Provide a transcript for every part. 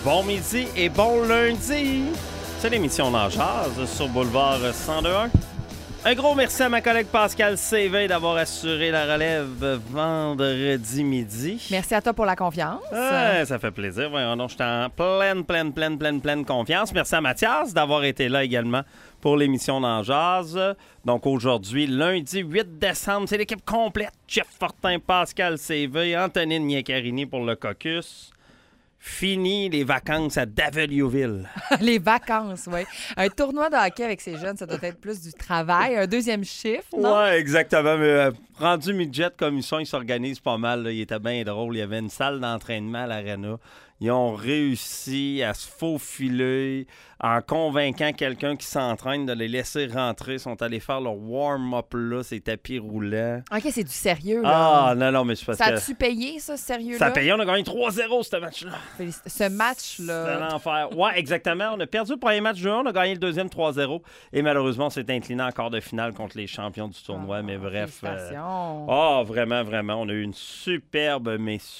Bon midi et bon lundi. C'est l'émission Dans Jazz sur Boulevard 102.1. Un gros merci à ma collègue Pascal Séveille d'avoir assuré la relève vendredi midi. Merci à toi pour la confiance. Ça fait plaisir. Voyons donc, je suis en pleine confiance. Merci à Mathias d'avoir été là également pour l'émission Dans Jazz. Donc aujourd'hui, lundi 8 décembre, c'est l'équipe complète. Jeff Fortin, Pascal Séveille, Antonine Niacarini pour le caucus. Fini les vacances à Daveliouville. Les vacances, oui. Un tournoi de hockey avec ces jeunes, ça doit être plus du travail. Un deuxième chiffre, non? Oui, exactement. Mais rendu midget comme ils sont, ils s'organisent pas mal. Là. Il était bien drôle. Il y avait une salle d'entraînement à l'Arena. Ils ont réussi à se faufiler en convainquant quelqu'un qui s'entraîne de les laisser rentrer. Ils sont allés faire leur warm-up là, ces tapis roulants. OK, c'est du sérieux, là. Ah, non, mais c'est parce ça que... a-tu payé, ça, ce sérieux-là? Ça a payé. On a gagné 3-0, ce match-là. Ce match-là... C'est l'enfer. Oui, exactement. On a perdu le premier match du 1, on a gagné le deuxième 3-0. Et malheureusement, on s'est incliné en quart de finale contre les champions du tournoi. Mais bref... vraiment. On a eu une superbe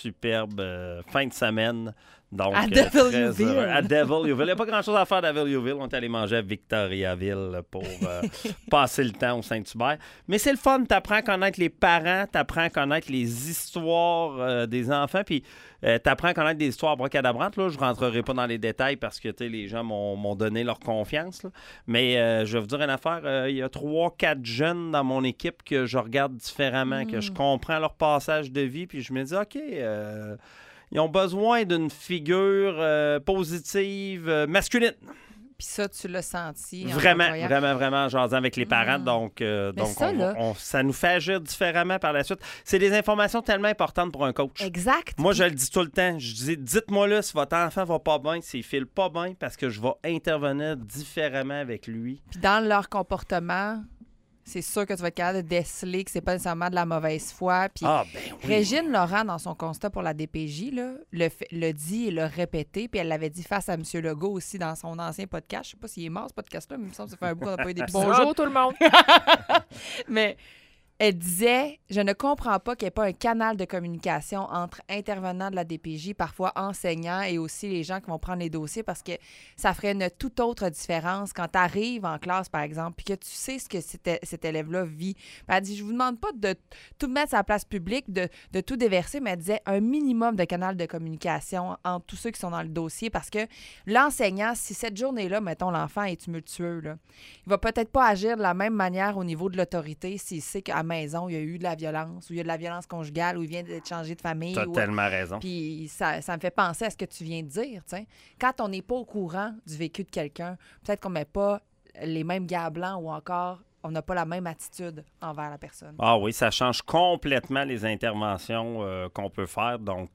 fin de semaine. Donc, à Daveliouville. À Daveliouville. Il n'y a pas grand-chose à faire à Daveliouville. On est allé manger à Victoriaville pour passer le temps au Saint-Hubert. Mais c'est le fun. Tu apprends à connaître les parents, tu apprends à connaître les histoires des enfants, puis tu apprends à connaître des histoires brocadabrantes. Là, je ne rentrerai pas dans les détails parce que les gens m'ont donné leur confiance. Là. Mais je vais vous dire une affaire. Il y a 3-4 jeunes dans mon équipe que je regarde différemment, que je comprends leur passage de vie, puis je me dis, OK... ils ont besoin d'une figure positive, masculine. Puis ça, tu l'as senti. Vraiment, jasant avec les parents. Donc ça nous fait agir différemment par la suite. C'est des informations tellement importantes pour un coach. Exact. Moi, je le dis tout le temps. Je dis, dites-moi là si votre enfant va pas bien, s'il file pas bien, parce que je vais intervenir différemment avec lui. Puis dans leur comportement... C'est sûr que tu vas être capable de déceler que c'est pas nécessairement de la mauvaise foi. Puis oui. Régine Laurent, dans son constat pour la DPJ, là, le dit et l'a répété. Puis elle l'avait dit face à M. Legault aussi dans son ancien podcast. Je sais pas s'il est mort, ce podcast-là, mais il me semble que ça fait un bout qu'on n'a pas eu d'épisode. Bonjour tout le monde! Mais elle disait, je ne comprends pas qu'il n'y ait pas un canal de communication entre intervenants de la DPJ, parfois enseignants et aussi les gens qui vont prendre les dossiers parce que ça ferait une toute autre différence quand tu arrives en classe, par exemple, puis que tu sais ce que cet élève-là vit. Puis elle dit, je vous demande pas de tout mettre sur la place publique, de tout déverser, mais elle disait un minimum de canal de communication entre tous ceux qui sont dans le dossier parce que l'enseignant, si cette journée-là, mettons, l'enfant est tumultueux, là, il va peut-être pas agir de la même manière au niveau de l'autorité s'il sait qu'à maison, il y a eu de la violence, ou il y a de la violence conjugale, ou il vient d'être changé de famille. T'as tellement raison. Puis ça me fait penser à ce que tu viens de dire. T'sais. Quand on n'est pas au courant du vécu de quelqu'un, peut-être qu'on ne met pas les mêmes gants blancs ou encore on n'a pas la même attitude envers la personne. Ah oui, ça change complètement les interventions qu'on peut faire. Donc,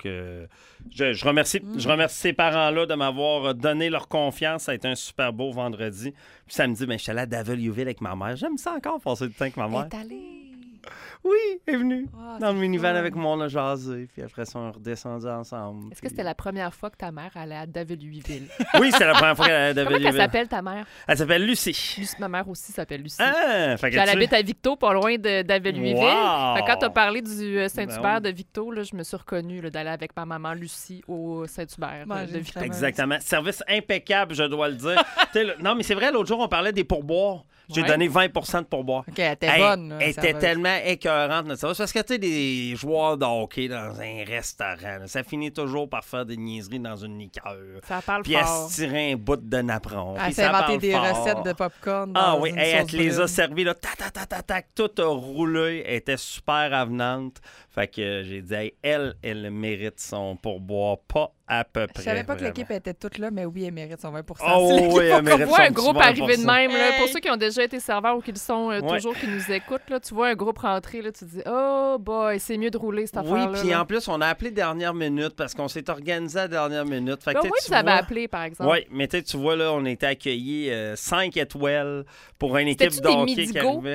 je remercie ces parents-là de m'avoir donné leur confiance. Ça a été un super beau vendredi. Puis samedi, je suis allé à Daveliouville avec ma mère. J'aime ça encore, passer du temps avec ma mère. Elle est allée. Oui, elle est venue. Dans le minivan fun. avec moi, on a jasé. Puis après ça, on est redescendu ensemble. Est-ce que c'était la première fois que ta mère allait à Daveliouville? Oui, c'était la première fois qu'elle allait à Daveliouville. Comment elle s'appelle, ta mère? Elle s'appelle Lucie. Ma mère aussi s'appelle Lucie. Ah! Fait Puis elle habite à Victo, pas loin de Daveliouville. Wow! Fait que quand tu as parlé du Saint-Hubert Ben de Victo, là, je me suis reconnue là, d'aller avec ma maman Lucie au Saint-Hubert de Victo. Exactement. Service impeccable, je dois le dire. Non, mais c'est vrai, l'autre jour, on parlait des pourboires. J'ai donné 20 de pourboire. OK, elle était bonne. Là, elle était tellement écœurante, notre service. Parce que, tu sais, des joueurs de hockey dans un restaurant, là, ça finit toujours par faire des niaiseries dans une liqueur. Ça parle puis fort. Puis elle se tirait un bout de napperon. Elle s'est inventé des recettes de popcorn. Ah oui, elle te les a servis, là, tac, tout a roulé. Elle était super avenante. Fait que j'ai dit, hey, elle mérite son pourboire, pas à peu près. Je savais pas que vraiment. l'équipe était toute là, mais oui, elle mérite son 20 Oh oui, elle mérite On voit son un groupe petit 20%. arriver de même. Là, Hey! pour ceux qui ont déjà été serveurs ou qui le sont toujours, qui nous écoutent, là, tu vois un groupe rentrer, là, tu te dis « Oh boy, c'est mieux de rouler cette affaire-là. » Oui, puis en plus, on a appelé dernière minute parce qu'on s'est organisé à dernière minute. Fait que, oui, tu avais appelé, par exemple. Oui, mais tu vois, là, on était accueillis 5 étoiles pour une équipe C'était-tu de des hockey qui Midigo? arrivait.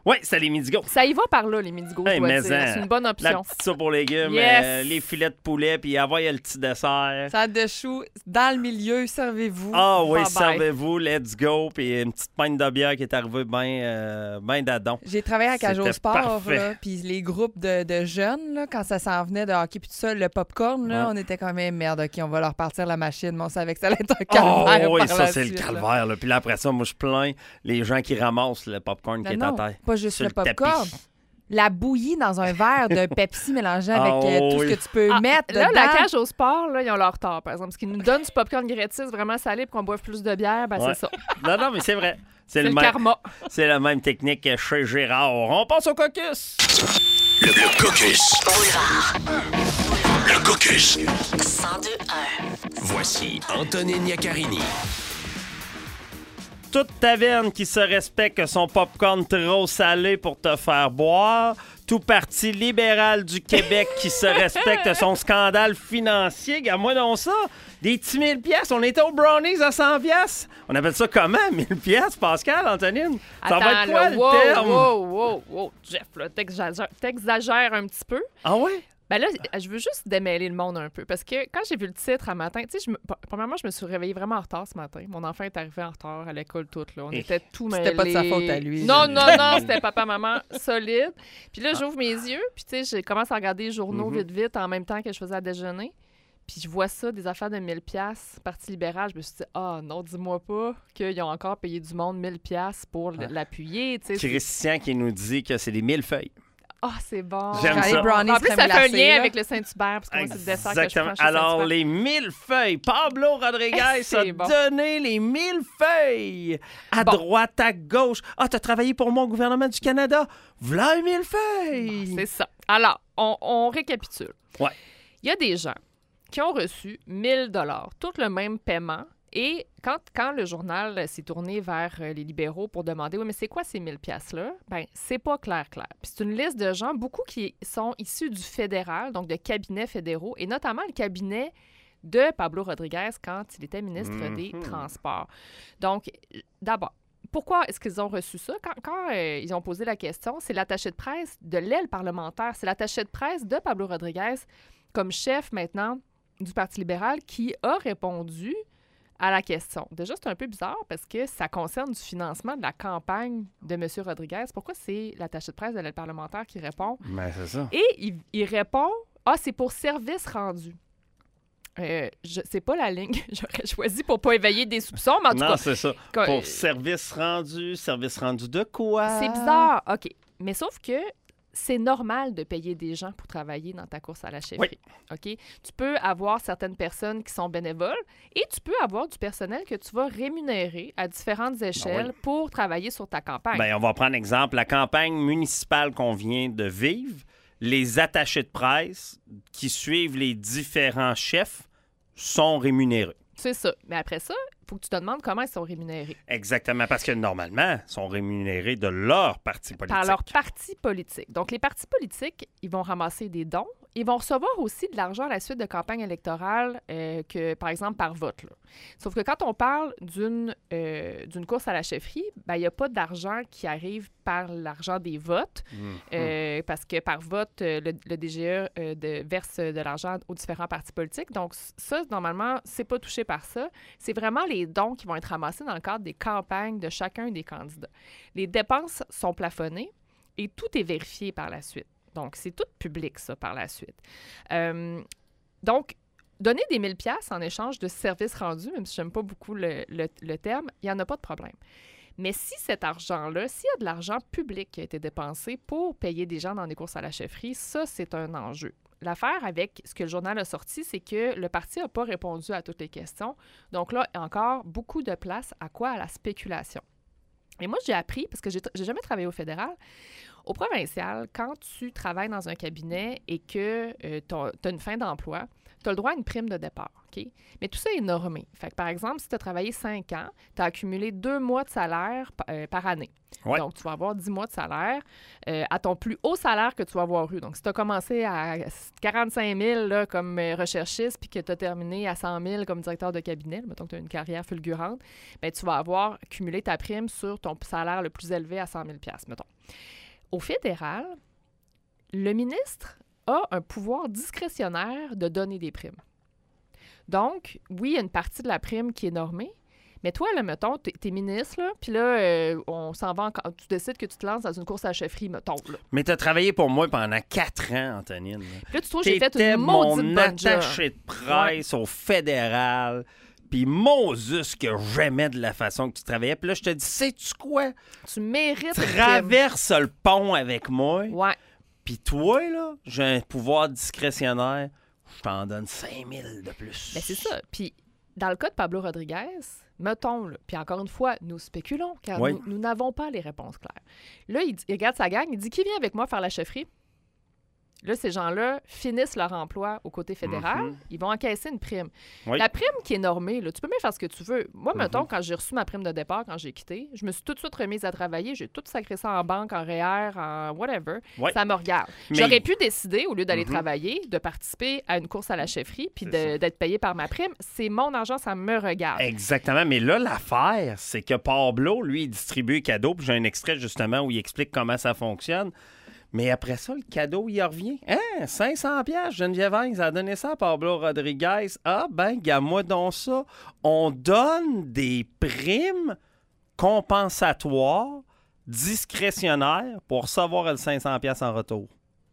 Oui, c'est les Midi Go. Ça y va par là, les Midi Go, Hey, je dois mais dire. en, C'est une bonne La option. petite soupe aux légumes, Yes. les filets de poulet, puis avoir le petit dessert. Salade de choux, dans le milieu, servez-vous. Ah oui, Bye-bye. servez-vous, let's go. Puis une petite pinte de bière qui est arrivée bien d'adon. J'ai travaillé à Cage au C'était Sport, parfait. là, puis les groupes de jeunes, là, quand ça s'en venait de hockey puis tout ça, le popcorn, là, Ouais. on était quand même merde, OK, on va leur partir la machine, mais on savait que ça allait être un Oh calvaire oui, par ça la c'est le suite, là. calvaire. Là. Puis là, après ça, moi je plains les gens qui ramassent le popcorn qui est à Non, terre. pas juste sur le popcorn. tapis. La bouillie dans un verre de Pepsi mélangé avec tout oui. ce que tu peux mettre Là, dedans. la cage au sport, là, ils ont leur tort, par exemple. Ce qu'ils nous donnent du popcorn gratis vraiment salé pour qu'on boive plus de bière, ben Ouais. c'est ça. Non, mais c'est vrai. C'est le même, karma. c'est la même technique que chez Gérard. On passe au caucus. Le caucus. Boulevard. Le caucus. 102.1. Voici Antonine Iaccarini. Toute taverne qui se respecte que son popcorn trop salé pour te faire boire. Tout parti libéral du Québec qui se respecte son scandale financier. Regarde-moi donc ça. Des petits 1000 piastres. On était aux brownies à 100 piastres. On appelle ça comment, 1000 piastres, Pascal, Antonine? Ça va être quoi, là, le terme? wow, Jeff, là, t'exagères un petit peu. Ah ouais? Ben là, je veux juste démêler le monde un peu. Parce que quand j'ai vu le titre à matin, tu sais, premièrement, je me suis réveillée vraiment en retard ce matin. Mon enfant est arrivé en retard à l'école toute, là. On était tout mêlés. C'était pas de sa faute à lui. Non, c'était papa-maman solide. Puis là, j'ouvre mes yeux, puis tu sais, je commence à regarder les journaux vite, en même temps que je faisais à déjeuner. Puis je vois ça, des affaires de 1000 pièces Parti libéral. Je me suis dit, non, dis-moi pas qu'ils ont encore payé du monde 1000 pièces pour l'appuyer, tu sais. Christian qui nous dit que c'est des millefeuilles. C'est bon. J'aime Quand les ça. brownies En plus, ça fait un crème glacée, lien là. avec le Saint-Hubert, parce que moi, c'est le dessert que je Exactement. prends chez Alors, Saint-Hubert. les millefeuilles. Pablo Rodriguez C'est a bon. donné les millefeuilles. À Bon. droite, à gauche. Ah, t'as travaillé pour moi au gouvernement du Canada. V'là un millefeuille. C'est ça. Alors, on récapitule. Ouais. Il y a des gens qui ont reçu 1000 $, tout le même paiement. Et quand le journal s'est tourné vers les libéraux pour demander « Oui, mais c'est quoi ces 1000 $-là? » Bien, c'est pas clair. Puis c'est une liste de gens, beaucoup qui sont issus du fédéral, donc de cabinets fédéraux, et notamment le cabinet de Pablo Rodriguez quand il était ministre des Transports. Donc, d'abord, pourquoi est-ce qu'ils ont reçu ça? Quand ils ont posé la question, c'est l'attaché de presse de l'aile parlementaire. C'est l'attaché de presse de Pablo Rodriguez comme chef maintenant du Parti libéral qui a répondu à la question. Déjà, c'est un peu bizarre parce que ça concerne du financement de la campagne de M. Rodriguez. Pourquoi c'est l'attaché de presse de l'aile parlementaire qui répond? Ben, c'est ça. Et il répond « Ah, c'est pour service rendu ». C'est pas la ligne que j'aurais choisie pour pas éveiller des soupçons, mais en tout Non, cas, c'est ça. quand- Pour service rendu de quoi? c'est bizarre. OK. Mais sauf que c'est normal de payer des gens pour travailler dans ta course à la chefferie. OK? Tu peux avoir certaines personnes qui sont bénévoles et tu peux avoir du personnel que tu vas rémunérer à différentes échelles pour travailler sur ta campagne. Ben, on va prendre exemple. La campagne municipale qu'on vient de vivre, les attachés de presse qui suivent les différents chefs sont rémunérés. C'est ça. Mais après ça, il faut que tu te demandes comment ils sont rémunérés. Exactement, parce que normalement, ils sont rémunérés de leur parti politique. Par leur parti politique. Donc, les partis politiques, ils vont ramasser des dons. Ils vont recevoir aussi de l'argent à la suite de campagnes électorales, que, par exemple, par vote. Là. Sauf que quand on parle d'une course à la chefferie, ben, il n'y a pas d'argent qui arrive par l'argent des votes, parce que par vote, le DGE verse de l'argent aux différents partis politiques. Donc, ça, normalement, c'est pas touché par ça. C'est vraiment les dons qui vont être ramassés dans le cadre des campagnes de chacun des candidats. Les dépenses sont plafonnées et tout est vérifié par la suite. Donc, c'est tout public, ça, par la suite. Donc, donner des 1000 $ en échange de services rendus, même si j'aime pas beaucoup le terme, il n'y en a pas de problème. Mais si cet argent-là, s'il y a de l'argent public qui a été dépensé pour payer des gens dans des courses à la chefferie, ça, c'est un enjeu. L'affaire avec ce que le journal a sorti, c'est que le parti n'a pas répondu à toutes les questions. Donc là, il y a encore beaucoup de place à quoi? À la spéculation. Et moi, j'ai appris, parce que j'ai jamais travaillé au fédéral, au provincial, quand tu travailles dans un cabinet et que tu as une fin d'emploi, tu as le droit à une prime de départ, OK? Mais tout ça est normé. Fait que, par exemple, si tu as travaillé 5 ans, tu as accumulé 2 mois de salaire par année. Ouais. Donc, tu vas avoir 10 mois de salaire à ton plus haut salaire que tu vas avoir eu. Donc, si tu as commencé à 45 000 là, comme recherchiste puis que tu as terminé à 100 000 comme directeur de cabinet, mettons que tu as une carrière fulgurante, bien, tu vas avoir cumulé ta prime sur ton salaire le plus élevé à 100 000 mettons. Au fédéral, le ministre a un pouvoir discrétionnaire de donner des primes. Donc, oui, il y a une partie de la prime qui est normée, mais toi, là, mettons, t'es ministre, là, puis là, on s'en va, tu décides que tu te lances dans une course à la chefferie, mettons, là. Mais t'as travaillé pour moi pendant 4 ans, Antonine. Puis là, tu trouves que j'ai fait T'étais une maudite mon bonne job. attaché de presse au fédéral. Puis Moses que j'aimais de la façon que tu travaillais. Puis là, je te dis, sais-tu quoi? Tu mérites une prime. Traverse le pont avec moi. Ouais. Puis toi, là, j'ai un pouvoir discrétionnaire. Je t'en donne 5 000 de plus. Ben, c'est ça. Puis, dans le cas de Pablo Rodriguez, mettons, là, puis encore une fois, nous spéculons, car Oui. nous n'avons pas les réponses claires. Là, il regarde sa gang, il dit « Qui vient avec moi faire la chefferie? » Là, ces gens-là finissent leur emploi au côté fédéral. Ils vont encaisser une prime. Oui. La prime qui est normée, là, tu peux même faire ce que tu veux. Moi, mettons, quand j'ai reçu ma prime de départ, quand j'ai quitté, je me suis tout de suite remise à travailler. J'ai tout sacré ça en banque, en REER, en whatever. Oui. Ça me regarde. Mais- J'aurais pu décider, au lieu d'aller travailler, de participer à une course à la chefferie puis d'être payé par ma prime. C'est mon argent, ça me regarde. Exactement. Mais là, l'affaire, c'est que Pablo, lui, il distribue le cadeau. Puis j'ai un extrait, justement, où il explique comment ça fonctionne. Mais après ça, le cadeau, il revient. Hein? 500 piastres, Geneviève Hines a donné ça à Pablo Rodriguez. Ah, ben, gamme-moi donc ça. On donne des primes compensatoires, discrétionnaires, pour recevoir le 500 piastres en retour.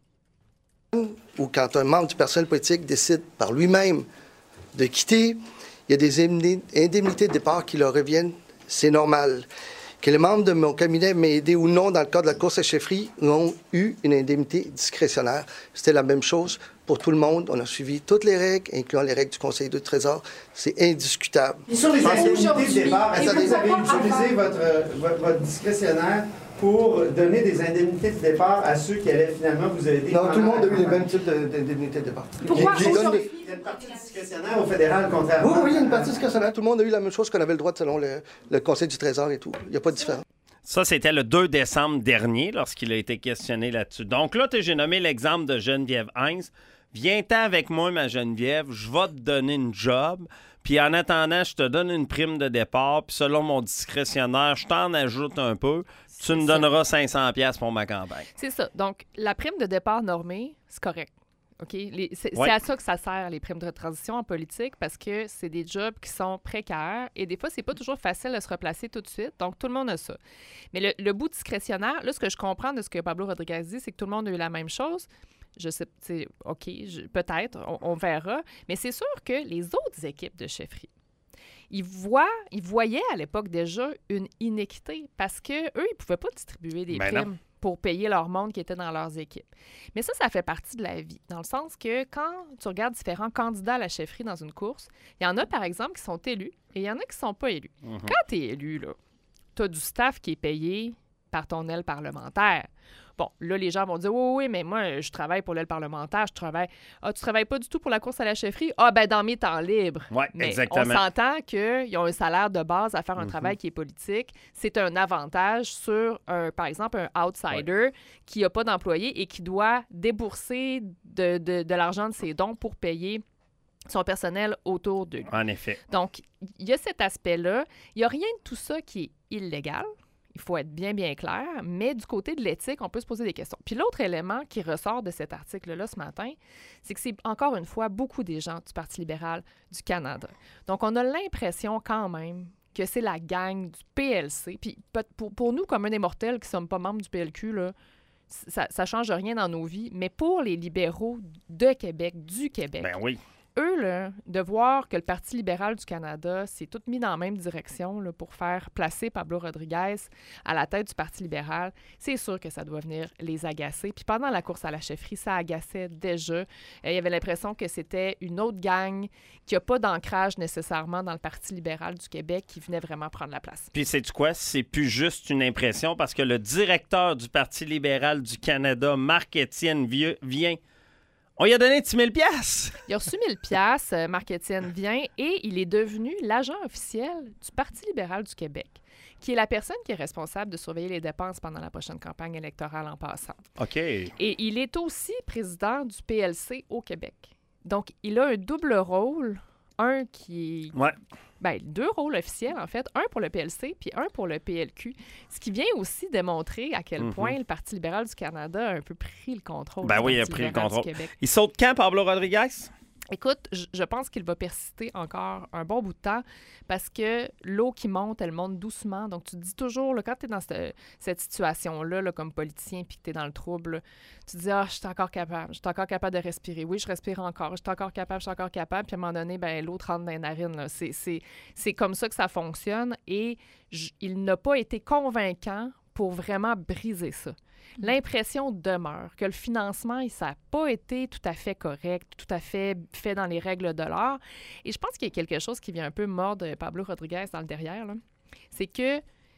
Ou quand un membre du personnel politique décide par lui-même de quitter, il y a des indemnités de départ qui leur reviennent, c'est normal. Que les membres de mon cabinet m'aient aidé ou non dans le cadre de la course à chefferie ont eu une indemnité discrétionnaire. C'était la même chose pour tout le monde. On a suivi toutes les règles, incluant les règles du Conseil de Trésor. C'est indiscutable. Et sur les indemnités de aujourd'hui, départ, est-ce que attendez. vous avez utilisé votre discrétionnaire pour donner des indemnités de départ à ceux qui allaient finalement vous aider? Non, tout le monde a eu les mêmes types d'indemnités de départ. Pourquoi J'ai donné- Il y a une partie discrétionnaire au fédéral, contrairement. Oui, il y a une partie discrétionnaire. Tout le monde a eu la même chose qu'on avait le droit selon le Conseil du Trésor et tout. Il n'y a pas de différence. Ça, c'était le 2 décembre dernier, lorsqu'il a été questionné là-dessus. Donc là, j'ai nommé l'exemple de Geneviève Hines. Viens-t'en avec moi, ma Geneviève, je vais te donner une job. Puis en attendant, je te donne une prime de départ. Puis selon mon discrétionnaire, je t'en ajoute un peu. Tu me donneras 500 pièces pour ma campagne. C'est ça. Donc, la prime de départ normée, c'est correct. OK? C'est Ouais. à ça que ça sert, les primes de transition en politique, parce que c'est des jobs qui sont précaires et des fois, c'est pas toujours facile de se replacer tout de suite. Donc, tout le monde a ça. Mais le bout discrétionnaire, là, ce que je comprends de ce que Pablo Rodriguez dit, c'est que tout le monde a eu la même chose. Je sais, c'est OK, peut-être, on verra. Mais c'est sûr que les autres équipes de chefferie, ils voyaient à l'époque déjà une inéquité parce qu'eux, ils ne pouvaient pas distribuer des Ben non. primes pour payer leur monde qui était dans leurs équipes. Mais ça fait partie de la vie, dans le sens que quand tu regardes différents candidats à la chefferie dans une course, il y en a, par exemple, qui sont élus et il y en a qui ne sont pas élus. Quand tu es élu, tu as du staff qui est payé par ton aile parlementaire. Bon, là, les gens vont dire « Oui, mais moi, je travaille pour l'aile parlementaire, je travaille... » « Ah, tu travailles pas du tout pour la course à la chefferie? »« Ah, ben dans mes temps libres. » Oui, Mais exactement. on s'entend qu'ils ont un salaire de base à faire un travail qui est politique. C'est un avantage sur, par exemple, un outsider qui n'a pas d'employé et qui doit débourser de l'argent de ses dons pour payer son personnel autour de lui. En effet. Donc, il y a cet aspect-là. Il n'y a rien de tout ça qui est illégal. Il faut être bien, bien clair. Mais du côté de l'éthique, on peut se poser des questions. Puis l'autre élément qui ressort de cet article-là ce matin, c'est que c'est encore une fois beaucoup des gens du Parti libéral du Canada. Donc, on a l'impression quand même que c'est la gang du PLC. Puis pour nous, comme un des mortels qui ne sommes pas membres du PLQ, là, ça ne change rien dans nos vies. Mais pour les libéraux de Québec, du Québec, Ben oui. eux, là, de voir que le Parti libéral du Canada s'est tout mis dans la même direction là, pour faire placer Pablo Rodriguez à la tête du Parti libéral, c'est sûr que ça doit venir les agacer. Puis pendant la course à la chefferie, ça agaçait déjà. Il y avait l'impression que c'était une autre gang qui n'a pas d'ancrage nécessairement dans le Parti libéral du Québec qui venait vraiment prendre la place. Puis sais-tu quoi? C'est plus juste une impression parce que le directeur du Parti libéral du Canada, Marc-Étienne Vien, on lui a donné 10 000 piastres. Il a reçu 1000 piastres, Marc-Étienne vient, et il est devenu l'agent officiel du Parti libéral du Québec, qui est la personne qui est responsable de surveiller les dépenses pendant la prochaine campagne électorale en passant. OK. Et il est aussi président du PLC au Québec. Donc, il a un double rôle un qui est... Ouais. Ben, 2 rôles officiels, en fait. Un pour le PLC, puis un pour le PLQ. Ce qui vient aussi démontrer à quel point le Parti libéral du Canada a un peu pris le contrôle. Ben du oui, il a Parti pris le libéral du contrôle. Québec. Il saute quand, Pablo Rodriguez? Écoute, je pense qu'il va persister encore un bon bout de temps parce que l'eau qui monte, elle monte doucement. Donc, tu te dis toujours, là, quand tu es dans cette situation-là, là, comme politicien, puis que tu es dans le trouble, là, tu te dis, je suis encore capable. Je suis encore capable de respirer. Oui, je respire encore. Je suis encore capable, je suis encore capable. Puis à un moment donné, ben, l'eau te rentre dans les narines. Là. C'est comme ça que ça fonctionne. Et il n'a pas été convaincant pour vraiment briser ça. L'impression demeure que le financement, ça n'a pas été tout à fait correct, tout à fait fait dans les règles de l'art. Et je pense qu'il y a quelque chose qui vient un peu mordre Pablo Rodriguez dans le derrière. Là. C'est que,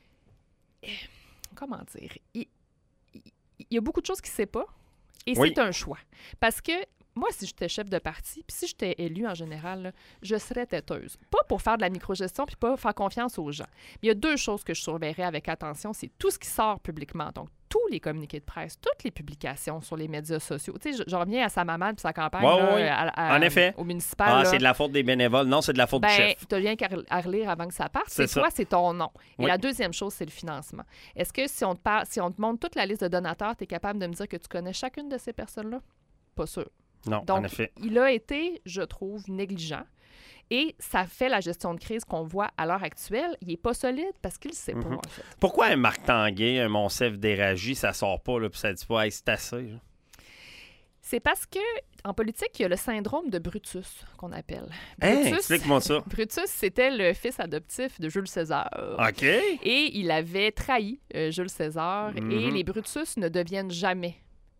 comment dire, il y a beaucoup de choses qu'il ne sait pas et c'est un choix. Parce que moi, si j'étais chef de parti, puis si j'étais élue en général, là, je serais têteuse. Pas pour faire de la microgestion puis pas faire confiance aux gens. Mais il y a 2 choses que je surveillerais avec attention. C'est tout ce qui sort publiquement. Donc, tous les communiqués de presse, toutes les publications sur les médias sociaux. Tu sais, je reviens à sa maman et sa campagne en effet. au municipal. C'est de la faute des bénévoles. Non, c'est de la faute du chef. Tu as rien qu'à relire avant que ça parte. C'est toi, c'est ton nom. Et Oui. la deuxième chose, c'est le financement. Est-ce que si on te montre toute la liste de donateurs, tu es capable de me dire que tu connais chacune de ces personnes-là? Pas sûr. Non, Donc, en effet. il a été, je trouve, négligent. Et ça fait la gestion de crise qu'on voit à l'heure actuelle. Il n'est pas solide parce qu'il ne sait pas, en fait. Pourquoi un Marc Tanguay, un Monsef d'Éragie, ça sort pas, là, puis ça dit pas, hey, c'est assez, là? C'est parce que en politique, il y a le syndrome de Brutus, qu'on appelle. Explique-moi ça. Brutus, c'était le fils adoptif de Jules César. OK. Et il avait trahi Jules César. Et les Brutus ne deviennent jamais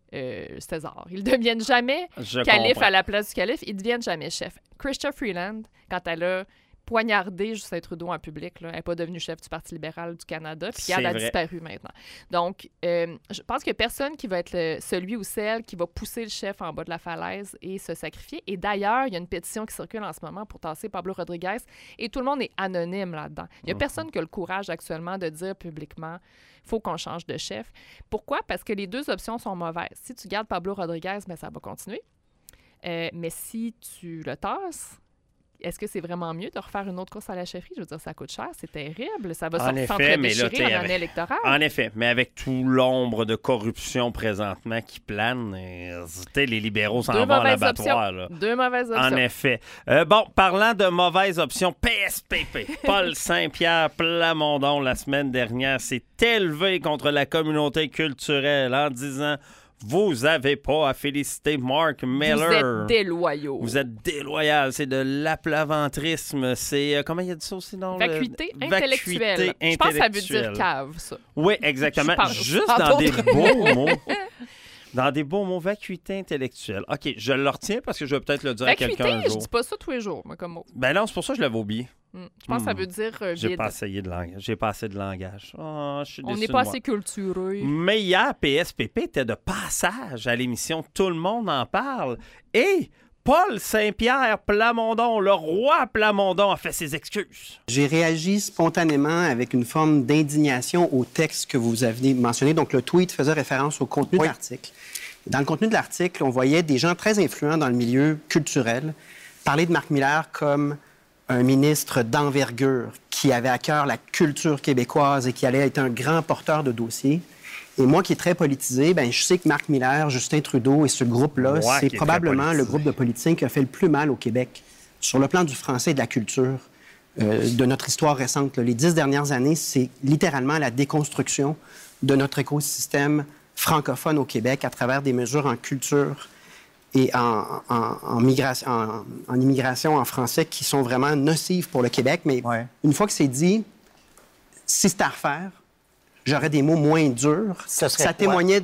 César. Ils ne deviennent jamais calife à la place du calife. Ils ne deviennent jamais chef. Chrystia Freeland, quand elle a poignardé Justin Trudeau en public, là, elle n'est pas devenue chef du Parti libéral du Canada, puis elle a disparu maintenant. Donc, je pense qu'il n'y a personne qui va être celui ou celle qui va pousser le chef en bas de la falaise et se sacrifier. Et d'ailleurs, il y a une pétition qui circule en ce moment pour tasser Pablo Rodriguez et tout le monde est anonyme là-dedans. Il n'y a personne qui a le courage actuellement de dire publiquement il faut qu'on change de chef. Pourquoi? Parce que les 2 options sont mauvaises. Si tu gardes Pablo Rodriguez, bien, ça va continuer. Mais si tu le tasses, est-ce que c'est vraiment mieux de refaire une autre course à la chefferie? Je veux dire, ça coûte cher, c'est terrible. Ça va s'entre-déchirer en année électorale. En effet, mais avec tout l'ombre de corruption présentement qui plane, les libéraux s'en vont à l'abattoir. 2 mauvaises options. En effet. Parlant de mauvaises options, PSPP, Paul Saint-Pierre Plamondon, la semaine dernière, s'est élevé contre la communauté culturelle en disant... Vous n'avez pas à féliciter Mark Miller. Vous êtes déloyaux. Vous êtes déloyal. C'est de l'aplaventrisme. C'est... comment il a dit ça aussi? Non? Vacuité intellectuelle. Je pense que ça veut dire cave, ça. Oui, exactement. Juste dans des beaux mots. Dans des beaux mots, vacuité intellectuelle. OK, je le retiens parce que je vais peut-être le dire à quelqu'un un jour. Je dis pas ça tous les jours, moi, comme mot. Ben non, c'est pour ça que je l'avais oublié. Je pense que ça veut dire J'ai pas essayé de langage. J'ai pas assez de langage. Oh, je suis déçu. On n'est pas assez cultureux. Mais hier, PSPP était de passage à l'émission Tout le monde en parle. Et Paul Saint-Pierre Plamondon, le roi Plamondon, a fait ses excuses. J'ai réagi spontanément avec une forme d'indignation au texte que vous aviez mentionné. Donc, le tweet faisait référence au contenu de l'article. Dans le contenu de l'article, on voyait des gens très influents dans le milieu culturel parler de Marc Miller comme un ministre d'envergure qui avait à cœur la culture québécoise et qui allait être un grand porteur de dossiers. Et moi, qui est très politisé, ben je sais que Marc Miller, Justin Trudeau et ce groupe-là, c'est probablement le groupe de politiciens qui a fait le plus mal au Québec sur le plan du français et de la culture de notre histoire récente. Les 10 dernières années, c'est littéralement la déconstruction de notre écosystème francophone au Québec à travers des mesures en culture et en immigration en français qui sont vraiment nocives pour le Québec. Mais une fois que c'est dit, si c'était à refaire, j'aurais des mots moins durs. Ça témoignait,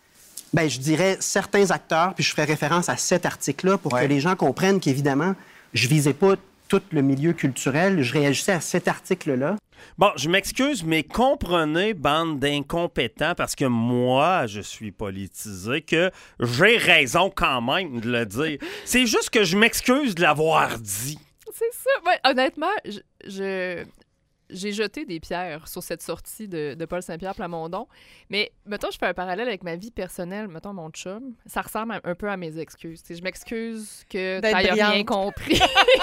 je dirais, certains acteurs, puis je ferais référence à cet article-là pour que les gens comprennent qu'évidemment, je visais pas tout le milieu culturel, je réagissais à cet article-là. Bon, je m'excuse, mais comprenez, bande d'incompétents, parce que moi, je suis politisé, que j'ai raison quand même de le dire. C'est juste que je m'excuse de l'avoir dit. C'est ça. Ouais, honnêtement, j'ai jeté des pierres sur cette sortie de Paul Saint-Pierre Plamondon. Mais, mettons, je fais un parallèle avec ma vie personnelle. Mettons, mon chum, ça ressemble un peu à mes excuses. T'sais, je m'excuse que t'aies rien compris.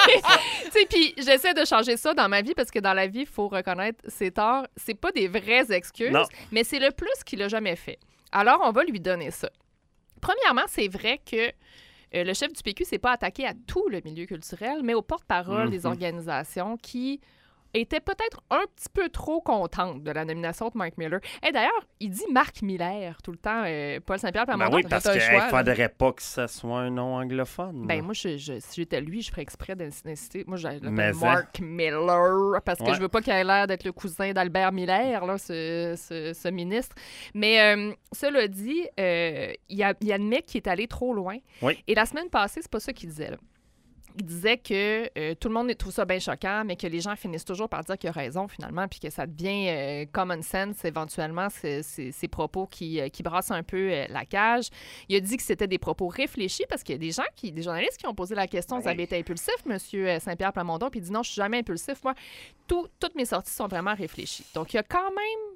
Puis j'essaie de changer ça dans ma vie parce que dans la vie, il faut reconnaître ses torts. C'est pas des vraies excuses, mais c'est le plus qu'il a jamais fait. Alors, on va lui donner ça. Premièrement, c'est vrai que le chef du PQ s'est pas attaqué à tout le milieu culturel, mais aux porte-parole des organisations qui était peut-être un petit peu trop contente de la nomination de Mark Miller. Et d'ailleurs, il dit Mark Miller tout le temps, Paul Saint-Pierre Plamondon. Ben oui, parce qu'il ne faudrait pas que ce soit un nom anglophone. Ben moi, si j'étais lui, je ferais exprès d'inciter. Moi, je l'appelle Mark Miller, parce que je veux pas qu'il ait l'air d'être le cousin d'Albert Miller, là, ce ministre. Mais cela dit, il admet qu'il est allé trop loin. Oui. Et la semaine passée, c'est pas ça qu'il disait, là. Il disait que tout le monde trouve ça bien choquant, mais que les gens finissent toujours par dire qu'il a raison, finalement, puis que ça devient common sense, éventuellement, ces propos qui brassent un peu la cage. Il a dit que c'était des propos réfléchis, parce qu'il y a des journalistes qui ont posé la question, vous avez été impulsif, M. Saint-Pierre Plamondon, puis il dit non, je suis jamais impulsif. Moi, toutes mes sorties sont vraiment réfléchies. Donc, il y a quand même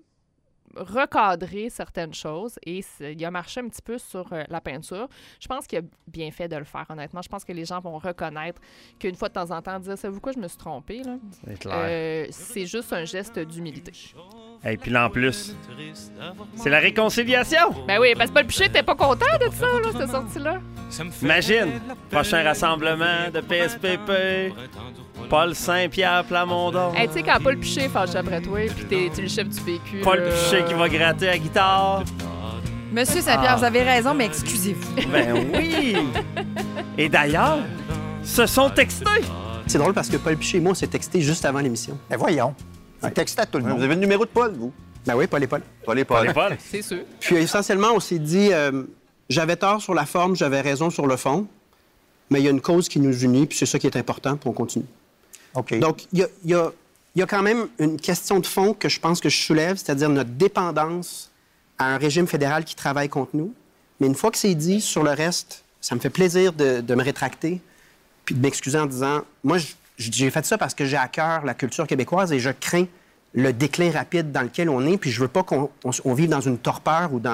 recadrer certaines choses et il a marché un petit peu sur la peinture. Je pense qu'il a bien fait de le faire, honnêtement. Je pense que les gens vont reconnaître qu'une fois de temps en temps, dire « Savez-vous quoi, je me suis trompé? » C'est clair. C'est juste un geste d'humilité. Et puis là, en plus, c'est la réconciliation! Ben oui, parce que Paul Piché t'es pas content de ça, là, cette sortie-là. Imagine, prochain rassemblement de PSPP, Paul Saint-Pierre Plamondon. Hey, tu sais, quand Paul Piché fâche après toi, puis t'es le chef du PQ. Paul Piché qui va gratter la guitare. Monsieur Saint-Pierre, vous avez raison, mais excusez-vous. Ben oui! Et d'ailleurs, se sont textés. C'est drôle parce que Paul Piché et moi, on s'est texté juste avant l'émission. Ben voyons. Vous textez à tout le monde. Vous avez le numéro de Paul, vous? Ben oui, Paul et Paul. Paul et Paul. C'est sûr. Puis essentiellement, on s'est dit, j'avais tort sur la forme, j'avais raison sur le fond, mais il y a une cause qui nous unit, puis c'est ça qui est important, puis on continue. OK. Donc, il y a quand même une question de fond que je pense que je soulève, c'est-à-dire notre dépendance à un régime fédéral qui travaille contre nous. Mais une fois que c'est dit, sur le reste, ça me fait plaisir de me rétracter, puis de m'excuser en disant, moi, j'ai fait ça parce que j'ai à cœur la culture québécoise et je crains le déclin rapide dans lequel on est, puis je veux pas qu'on vive dans une torpeur ou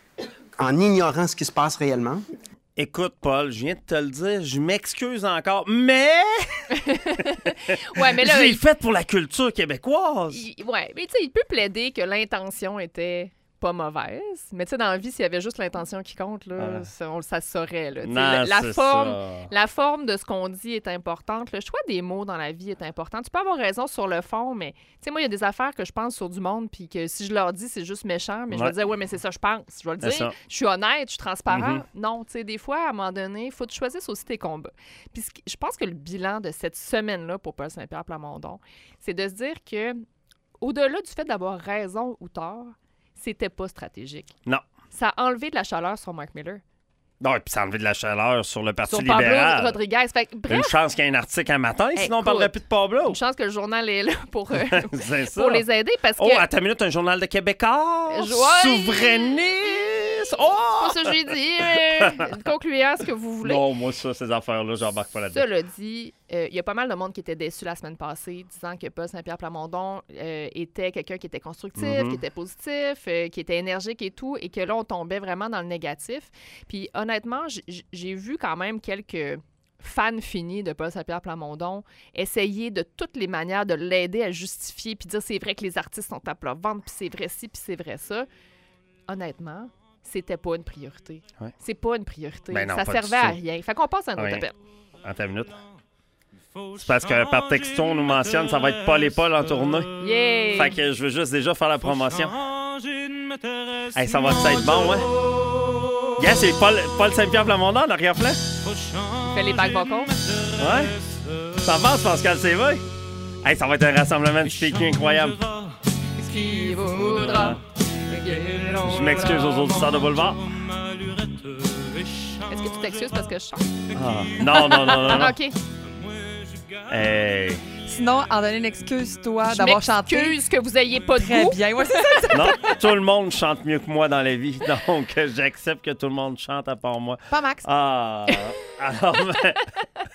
en ignorant ce qui se passe réellement. Écoute, Paul, je viens de te le dire, je m'excuse encore, mais... ouais, mais là... Je l'ai fait pour la culture québécoise. Ouais, mais tu sais, il peut plaider que l'intention était pas mauvaise, mais tu sais, dans la vie, s'il y avait juste l'intention qui compte, là, ça se saurait, là. Non, la forme de ce qu'on dit est importante. Le choix des mots dans la vie est important. Tu peux avoir raison sur le fond, mais tu sais, moi, il y a des affaires que je pense sur du monde, puis que si je leur dis, c'est juste méchant, mais je vais dire, ouais, mais c'est ça, je pense. Je vais le dire, je suis honnête, je suis transparent. Non, tu sais, des fois, à un moment donné, il faut que tu choisisses aussi tes combats. Puis je pense que le bilan de cette semaine-là pour Paul Saint-Pierre Plamondon, c'est de se dire que, au-delà du fait d'avoir raison ou tort, c'était pas stratégique. Non. Ça a enlevé de la chaleur sur Mark Miller. Non, et puis ça a enlevé de la chaleur sur le Parti sur libéral. Pablo Rodriguez. Fait que, bref, une chance qu'il y ait un article un matin, sinon on parlerait plus de Pablo. Une chance que le journal est là pour les aider. Parce que... Oh, attends une minute, un journal de Québécois. Souverainiste. Oh! C'est pas ça que j'ai dit. Concluez à ce que vous voulez. Non, moi, ces affaires-là, j'embarque pas là-dedans. Cela dit, il y a pas mal de monde qui était déçu la semaine passée, disant que Paul Saint-Pierre Plamondon était quelqu'un qui était constructif, qui était positif, qui était énergique et tout, et que là, on tombait vraiment dans le négatif. Puis honnêtement, j'ai vu quand même quelques fans finis de Paul Saint-Pierre Plamondon essayer de toutes les manières de l'aider à justifier puis dire c'est vrai que les artistes sont à plat ventre, puis c'est vrai ci, puis c'est vrai ça. Honnêtement, c'était pas une priorité. Ouais. C'est pas une priorité. Ben non, ça servait à rien. Fait qu'on passe à un autre appel. Attends une minute. C'est parce que par texto, on nous mentionne ça va être Paul et Paul en tournée. Yeah! Fait que je veux juste déjà faire la promotion. Hey, ça va être bon, hein? Yeah, c'est Paul Saint-Pierre Plamondon en arrière-plan. Il fait les back vocals. Ouais. Ça passe, Pascal CV. Hey, ça va être un rassemblement de PQ incroyable. Qui voudra. Je m'excuse aux auditeurs de Boulevard. Est-ce que tu t'excuses parce que je chante? Ah. Non. OK. Hey. Sinon, en donner une excuse, toi, d'avoir chanté. Je m'excuse que vous ayez pas de très goût. Bien. Ouais, c'est ça. Non, tout le monde chante mieux que moi dans la vie. Donc, j'accepte que tout le monde chante à part moi. Pas Max. Ah. Alors,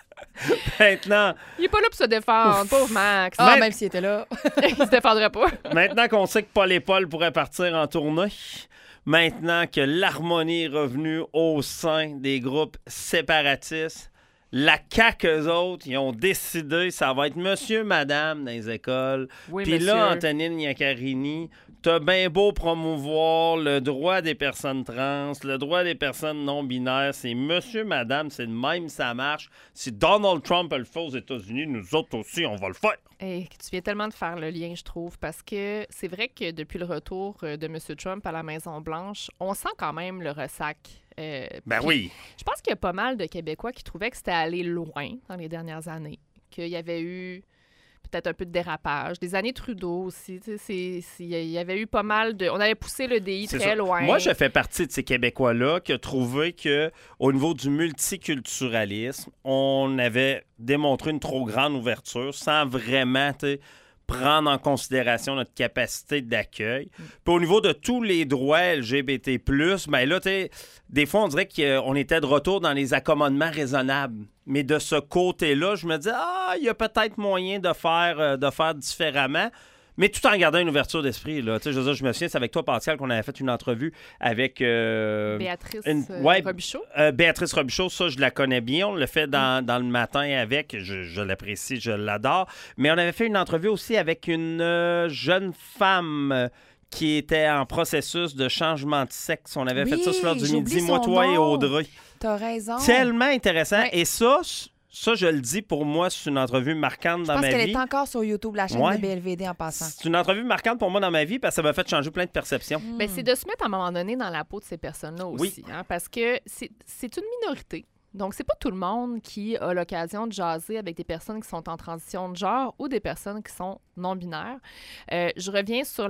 Maintenant, Il n'est pas là pour se défendre, pauvre Max. Ah, Mais- même s'il était là. Il se défendrait pas. maintenant qu'on sait que Paul et Paul pourraient partir en tournée, maintenant que l'harmonie est revenue au sein des groupes séparatistes, la CAQ, eux autres, ils ont décidé, ça va être monsieur, madame dans les écoles. Oui, Puis monsieur. là, Antonine Iaccarini, t'as bien beau promouvoir le droit des personnes trans, le droit des personnes non-binaires, c'est monsieur, madame, c'est de même, ça marche. Si Donald Trump le fait aux États-Unis, nous autres aussi, on va le faire. Hey, tu viens tellement de faire le lien, je trouve, parce que c'est vrai que depuis le retour de M. Trump à la Maison-Blanche, on sent quand même le ressac. Ben puis oui. Je pense qu'il y a pas mal de Québécois qui trouvaient que c'était allé loin dans les dernières années, qu'il y avait eu peut-être un peu de dérapage. Des années Trudeau aussi, tu sais, il y avait eu pas mal de... On avait poussé le DI C'est très ça. loin. Moi, je fais partie de ces Québécois-là qui ont trouvé qu'au niveau du multiculturalisme, on avait démontré une trop grande ouverture sans vraiment prendre en considération notre capacité d'accueil. Puis au niveau de tous les droits LGBT+, ben là, des fois, on dirait qu'on était de retour dans les accommodements raisonnables. Mais de ce côté-là, je me dis, il y a peut-être moyen de faire différemment. Mais tout en gardant une ouverture d'esprit. Là. Je veux dire, je me souviens, c'est avec toi, Pascal, qu'on avait fait une entrevue avec... Béatrice Robichaud. Béatrice Robichaud, ça, je la connais bien. On l'a fait dans le matin avec. Je l'apprécie, je l'adore. Mais on avait fait une entrevue aussi avec une jeune femme qui était en processus de changement de sexe. On avait fait ça sur l'heure du j'ai midi, oublié moi, son toi et nom. Audrey. T'as raison. Tellement intéressant. Ouais. Et ça, je le dis, pour moi, c'est une entrevue marquante Je dans pense ma qu'elle vie. est encore sur YouTube, la chaîne Ouais. de BLVD en passant. C'est une entrevue marquante pour moi dans ma vie parce que ça m'a fait changer plein de perceptions. Ben, c'est de se mettre à un moment donné dans la peau de ces personnes-là aussi. Hein, parce que c'est une minorité. Donc, c'est pas tout le monde qui a l'occasion de jaser avec des personnes qui sont en transition de genre ou des personnes qui sont non-binaires. Je reviens sur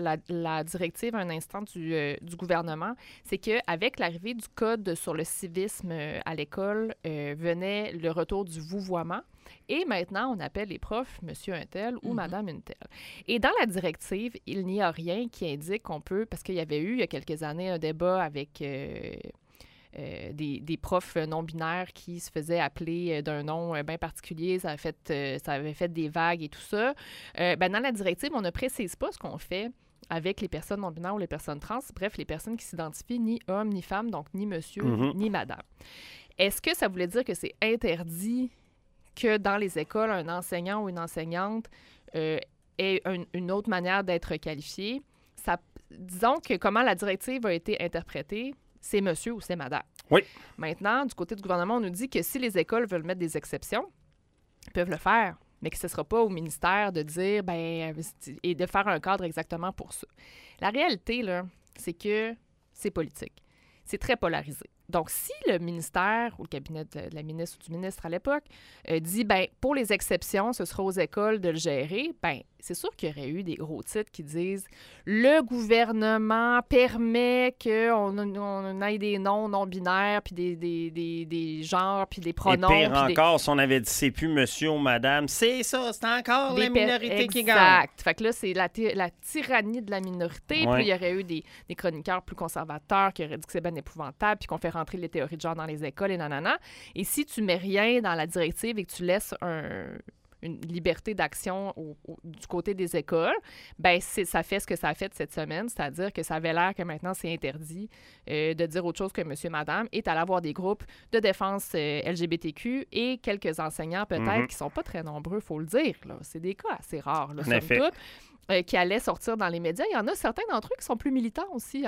la directive un instant du gouvernement. C'est qu'avec l'arrivée du code sur le civisme à l'école, venait le retour du vouvoiement. Et maintenant, on appelle les profs monsieur un tel ou madame une telle. Et dans la directive, il n'y a rien qui indique qu'on peut, parce qu'il y avait eu, il y a quelques années, un débat avec des profs non-binaires qui se faisaient appeler d'un nom bien particulier. Ça avait fait des vagues et tout ça. Dans la directive, on ne précise pas ce qu'on fait avec les personnes non-binaires ou les personnes trans. Bref, les personnes qui s'identifient ni homme ni femme, donc ni monsieur ni madame. Est-ce que ça voulait dire que c'est interdit que dans les écoles, un enseignant ou une enseignante ait une autre manière d'être qualifié? Disons que comment la directive a été interprétée, c'est monsieur ou c'est madame. Oui. Maintenant, du côté du gouvernement, on nous dit que si les écoles veulent mettre des exceptions, ils peuvent le faire, mais que ce ne sera pas au ministère de dire, et de faire un cadre exactement pour ça. La réalité, là, c'est que c'est politique. C'est très polarisé. Donc, si le ministère ou le cabinet de la ministre ou du ministre à l'époque dit, pour les exceptions, ce sera aux écoles de le gérer, c'est sûr qu'il y aurait eu des gros titres qui disent « Le gouvernement permet qu'on ait des noms non-binaires, puis des genres, puis des pronoms. » Et pire encore, si on avait dit « c'est plus monsieur ou madame », c'est ça, c'est encore la minorité qui gagne. Exact. Fait que là, c'est la tyrannie de la minorité. Ouais. Puis il y aurait eu des chroniqueurs plus conservateurs qui auraient dit que c'est bien épouvantable, puis qu'on fait rentrer les théories de genre dans les écoles et nanana. Et si tu mets rien dans la directive et que tu laisses une liberté d'action du côté des écoles, ça fait ce que ça a fait cette semaine, c'est-à-dire que ça avait l'air que maintenant c'est interdit de dire autre chose que monsieur, madame, et allé avoir des groupes de défense LGBTQ et quelques enseignants peut-être qui sont pas très nombreux, il faut le dire. Là. C'est des cas assez rares, là, somme toute, qui allaient sortir dans les médias. Il y en a certains d'entre eux qui sont plus militants aussi,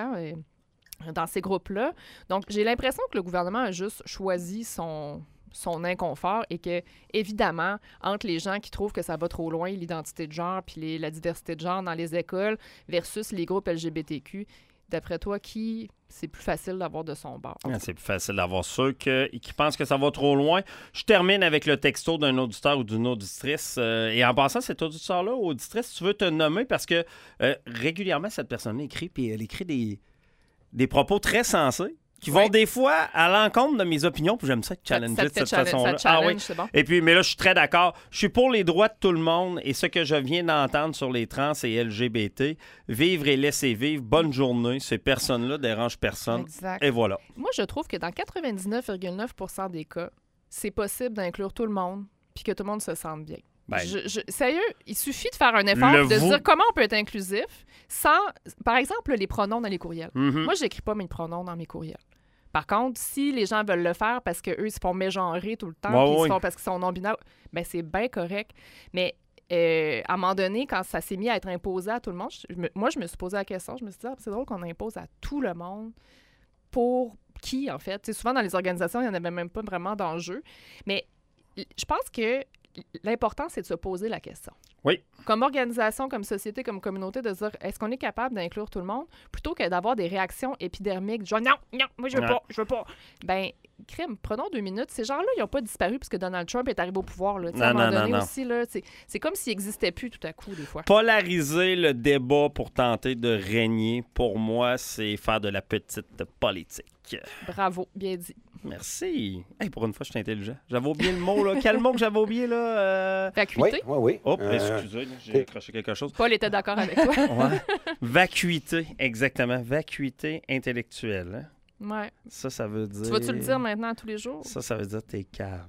dans ces groupes-là. Donc, j'ai l'impression que le gouvernement a juste choisi son inconfort et que, évidemment, entre les gens qui trouvent que ça va trop loin, l'identité de genre puis la diversité de genre dans les écoles versus les groupes LGBTQ, d'après toi, qui c'est plus facile d'avoir de son bord? C'est plus facile d'avoir ceux qui pensent que ça va trop loin. Je termine avec le texto d'un auditeur ou d'une auditrice. Et en passant, cet auditeur-là ou auditrice, tu veux te nommer parce que régulièrement, cette personne-là écrit, puis elle écrit des propos très sensés qui vont des fois à l'encontre de mes opinions, puis j'aime ça challenger de cette façon-là. C'est bon. Et puis, mais là, je suis très d'accord. Je suis pour les droits de tout le monde et ce que je viens d'entendre sur les trans et LGBT, vivre et laisser vivre, bonne journée. Ces personnes-là dérangent personne. Exact. Et voilà. Moi, je trouve que dans 99,9% des cas, c'est possible d'inclure tout le monde puis que tout le monde se sente bien. Ben, Sérieux, il suffit de faire un effort de se dire comment on peut être inclusif sans, par exemple, les pronoms dans les courriels. Moi, je n'écris pas mes pronoms dans mes courriels. Par contre, si les gens veulent le faire parce qu'eux, ils se font mégenrer tout le temps, puis ils se font parce qu'ils sont non-binaires, ben c'est bien correct. Mais à un moment donné, quand ça s'est mis à être imposé à tout le monde, moi, je me suis posé la question, je me suis dit, c'est drôle qu'on impose à tout le monde. Pour qui, en fait? T'sais, souvent, dans les organisations, il n'y en avait même pas vraiment d'enjeu. Mais je pense que l'important, c'est de se poser la question. Oui. Comme organisation, comme société, comme communauté, de se dire, est-ce qu'on est capable d'inclure tout le monde? Plutôt que d'avoir des réactions épidermiques, genre, non, moi, je veux pas. Ben, crime, prenons 2 minutes. Ces gens-là, ils n'ont pas disparu parce que Donald Trump est arrivé au pouvoir. Là. À un moment donné aussi, là, c'est comme s'ils n'existaient plus tout à coup, des fois. Polariser le débat pour tenter de régner, pour moi, c'est faire de la petite politique. Bravo, bien dit. Merci. Hey, pour une fois, je suis intelligent. J'avais oublié le mot, là. Quel mot que j'avais oublié, là? Vacuité. Oui. Oh, excusez, là, j'ai accroché quelque chose. Paul était d'accord avec toi. Ouais. Vacuité, exactement. Vacuité intellectuelle. Hein? Ouais. Ça veut dire... Tu vas-tu le dire maintenant tous les jours? Ça veut dire t'es cave.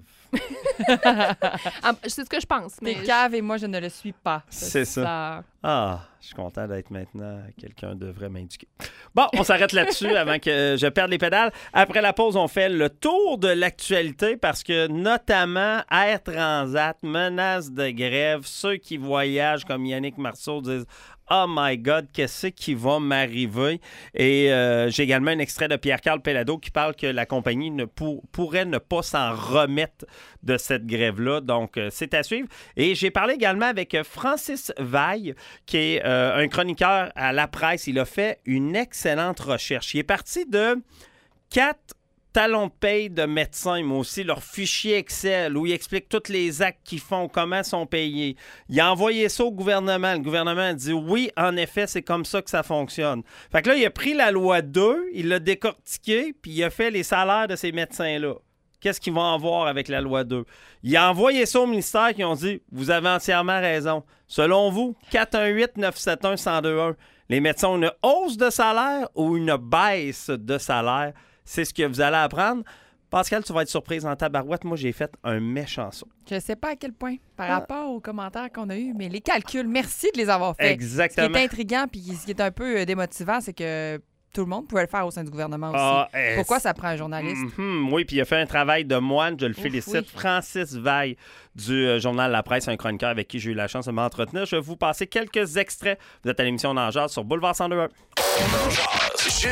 C'est ce que je pense. T'es cave et moi, je ne le suis pas. C'est ça. Ah, je suis content d'être maintenant quelqu'un de vraiment éduqué. Bon, on s'arrête là-dessus avant que je perde les pédales. Après la pause, on fait le tour de l'actualité parce que notamment Air Transat menace de grève. Ceux qui voyagent comme Yannick Marceau disent « Oh my God, qu'est-ce qui va m'arriver? » Et j'ai également un extrait de Pierre-Carl Pellado qui parle que la compagnie pourrait ne pas s'en remettre de cette grève-là. Donc, c'est à suivre. Et j'ai parlé également avec Francis Vaille, qui est un chroniqueur à La Presse. Il a fait une excellente recherche. Il est parti de 4 talons de paye de médecins, mais aussi leur fichier Excel où il explique tous les actes qu'ils font, comment sont payés. Il a envoyé ça au gouvernement. Le gouvernement a dit oui, en effet, c'est comme ça que ça fonctionne. Fait que là, il a pris la loi 2, il l'a décortiqué, puis il a fait les salaires de ces médecins-là. Qu'est-ce qu'ils vont avoir avec la loi 2? Il a envoyé ça au ministère qui ont dit « Vous avez entièrement raison. Selon vous, 418-971-1021, les médecins ont une hausse de salaire ou une baisse de salaire? C'est ce que vous allez apprendre. » Pascal, tu vas être surprise en tabarouette. Moi, j'ai fait un méchant saut. Je ne sais pas à quel point, par rapport aux commentaires qu'on a eus, mais les calculs, merci de les avoir faits. Exactement. Ce qui est intriguant puis ce qui est un peu démotivant, c'est que tout le monde pouvait le faire au sein du gouvernement aussi. Pourquoi ça prend un journaliste? Oui, puis il a fait un travail de moine, je le félicite. Oui. Francis Vaille du journal La Presse, un chroniqueur avec qui j'ai eu la chance de m'entretenir. Je vais vous passer quelques extraits. Vous êtes à l'émission Dans le Jazz sur Boulevard 102.1.